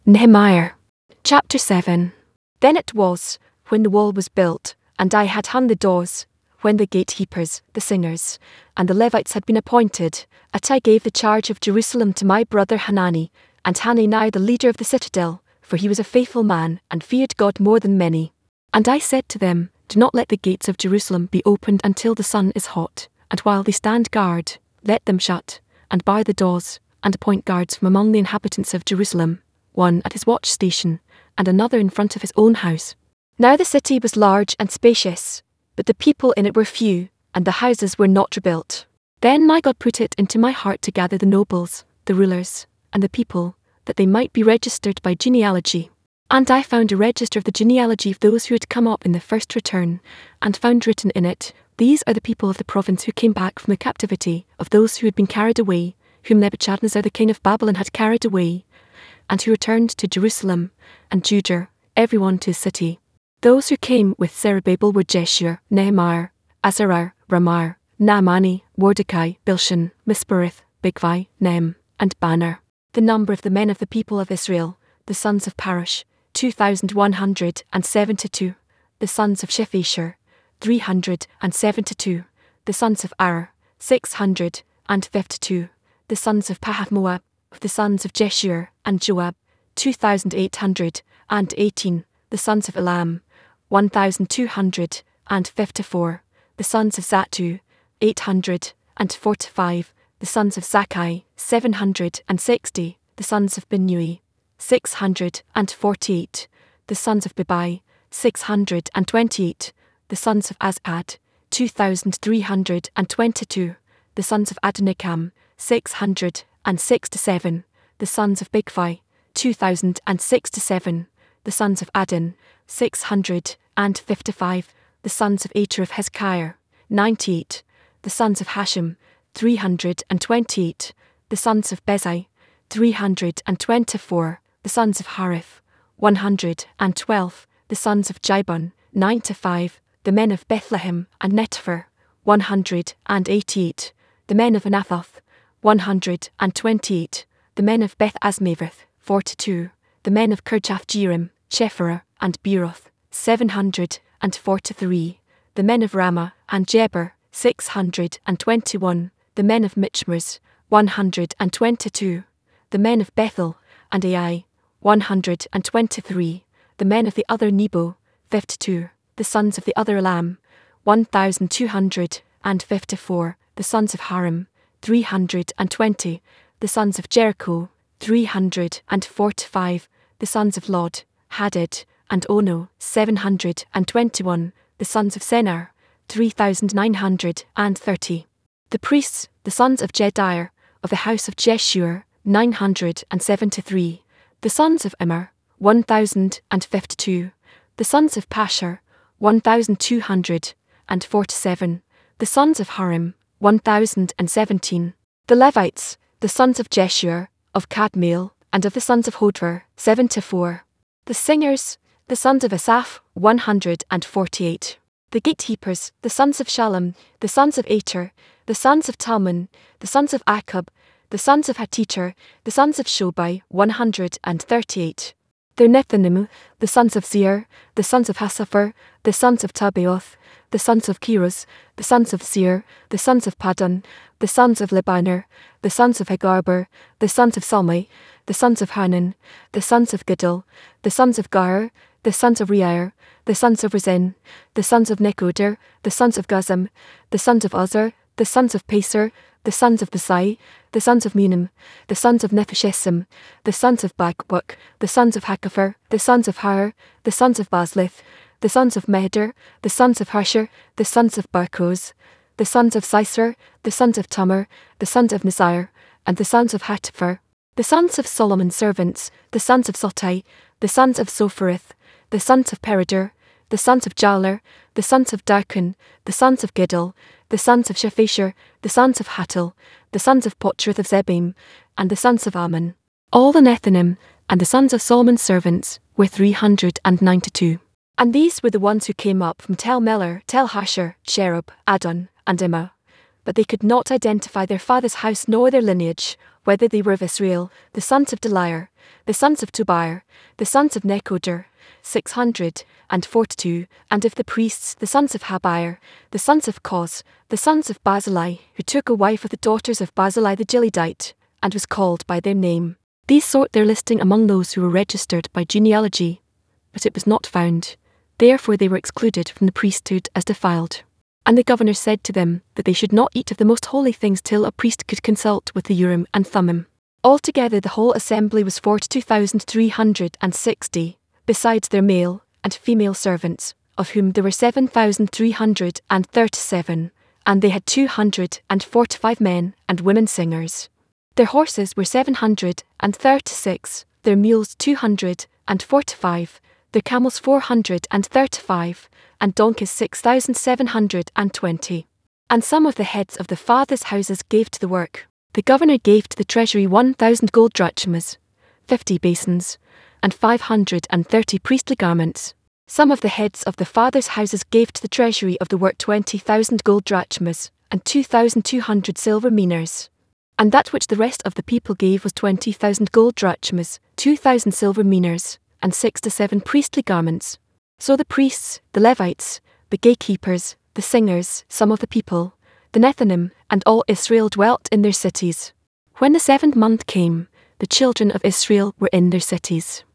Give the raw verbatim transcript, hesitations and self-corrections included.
Nehemiah. Chapter seven. Then it was, when the wall was built, and I had hung the doors, when the gatekeepers, the singers, and the Levites had been appointed, that I gave the charge of Jerusalem to my brother Hanani, and Hanani the leader of the citadel, for he was a faithful man, and feared God more than many. And I said to them, Do not let the gates of Jerusalem be opened until the sun is hot, and while they stand guard, let them shut, and bar the doors, and appoint guards from among the inhabitants of Jerusalem, one at his watch station, and another in front of his own house. Now the city was large and spacious, but the people in it were few, and the houses were not rebuilt. Then my God put it into my heart to gather the nobles, the rulers, and the people, that they might be registered by genealogy. And I found a register of the genealogy of those who had come up in the first return, and found written in it, These are the people of the province who came back from the captivity, of those who had been carried away, whom Nebuchadnezzar the king of Babylon had carried away, and who returned to Jerusalem, and Judah, every one to his city. Those who came with Zerubbabel were Jeshua, Nehemiah, Azariah, Ramar, Naamani, Mordecai, Bilshan, Mispereth, Bigvai, Nem, and Banner. The number of the men of the people of Israel, the sons of Parosh, two thousand one hundred and seventy-two. The sons of Shephashur, three hundred and seventy-two. The sons of Ar, six hundred and fifty-two. The sons of Pahath-Moab, the sons of Jeshua and Joab, two thousand eight hundred and eighteen. The sons of Elam, one thousand two hundred and fifty-four. The sons of Zattu, eight hundred and forty-five. The sons of Zakkai, seven hundred and sixty. The sons of Binnui, six hundred and forty-eight. The sons of Bebai, six hundred and twenty-eight. The sons of Azad, two thousand three hundred and twenty-two. The sons of Adonikam, six hundred and sixty-seven. The sons of Bigvai, two thousand and sixty-seven. The sons of Adin, six hundred and fifty-five. The sons of Ater of Hezekiah, ninety-eight. The sons of Hashem, three hundred and twenty-eight. The sons of Bezai, three hundred and twenty-four. The sons of Harith, one hundred and twelve. The sons of Jibon, ninety-five. The men of Bethlehem and Netopher, one hundred and eighty-eight. The men of Anathoth, one hundred and twenty-eight. The men of Beth Asmaveth, forty-two. The men of Kirjath-Jearim, Chephirah, and Beeroth, seven hundred and forty-three. The men of Ramah and Jeber, six hundred and twenty-one. The men of Michmers, one hundred and twenty-two. The men of Bethel and Ai, one hundred and twenty-three. The men of the other Nebo, fifty-two. The sons of the other Elam, one thousand two hundred and fifty-four. The sons of Harim, three hundred and twenty. The sons of Jericho, three hundred and forty-five. The sons of Lod, Hadid, and Ono, seven hundred and twenty-one. The sons of Senir, three thousand nine hundred and thirty. The priests, the sons of Jediah, of the house of Jeshua, nine hundred and seventy-three. The sons of Immer, one thousand and fifty-two. The sons of Pashur, one thousand two hundred and forty-seven. The sons of Harim, one thousand and seventeen. The Levites, the sons of Jeshua, of Kadmiel, and of the sons of Hodver, seventy-four. The singers, the sons of Asaph, one hundred and forty-eight. The gatekeepers, the sons of Shallum, the sons of Ater, the sons of Talmon, the sons of Akub, the sons of Hatiter, the sons of Shobai, one hundred and thirty-eight. The Nethanim, the sons of Zir, the sons of Hassapher, the sons of Tabaoth, the sons of Kiros, the sons of Zir, the sons of Padon, the sons of Libiner, the sons of Hagarber, the sons of Salmai, the sons of Hanan, the sons of Giddel, the sons of Gar, the sons of Reir, the sons of Rezin, the sons of Nekoder, the sons of Gazam, the sons of Uzzer, the sons of Pacer, the sons of Besai, the sons of Munim, the sons of Nephishessim, the sons of Bakbuk, the sons of Hakapher, the sons of Har, the sons of Baslith, the sons of Mehder, the sons of Harsher, the sons of Barkos, the sons of Sisera, the sons of Tamar, the sons of Nazir, and the sons of Hatipher, the sons of Solomon's servants, the sons of Sotai, the sons of Sophereth, the sons of Perider, the sons of Jaler, the sons of Darkon, the sons of Giddel, the sons of Shephashur, the sons of Hattil, the sons of Potreth of Zebim, and the sons of Ammon. All the Nethanim, and the sons of Solomon's servants, were three hundred and ninety-two. And these were the ones who came up from Tel Meller, Tel Hasher, Cherub, Adon, and Immer. But they could not identify their father's house nor their lineage, whether they were of Israel, the sons of Deliah, the sons of Tobiah, the sons of Nekoder, six hundred and forty-two, and of the priests, the sons of Habiah, the sons of Koz, the sons of Barzillai, who took a wife of the daughters of Barzillai the Gileadite, and was called by their name. These sought their listing among those who were registered by genealogy, but it was not found. Therefore they were excluded from the priesthood as defiled. And the governor said to them that they should not eat of the most holy things till a priest could consult with the Urim and Thummim. Altogether the whole assembly was forty-two thousand three hundred sixty, besides their male and female servants, of whom there were seven thousand three hundred thirty-seven, and they had two hundred forty-five men and women singers. Their horses were seven hundred thirty-six, their mules two hundred forty-five, their camels four hundred thirty-five, and donkeys six thousand seven hundred twenty. And some of the heads of the fathers' houses gave to the work. The governor gave to the treasury one thousand gold drachmas, fifty basins, and five hundred thirty priestly garments. Some of the heads of the fathers' houses gave to the treasury of the work twenty thousand gold drachmas, and two thousand two hundred silver minas. And that which the rest of the people gave was twenty thousand gold drachmas, two thousand silver minas, and six to seven priestly garments. So the priests, the Levites, the gatekeepers, the singers, some of the people, the Nethinim, and all Israel dwelt in their cities. When the seventh month came, the children of Israel were in their cities.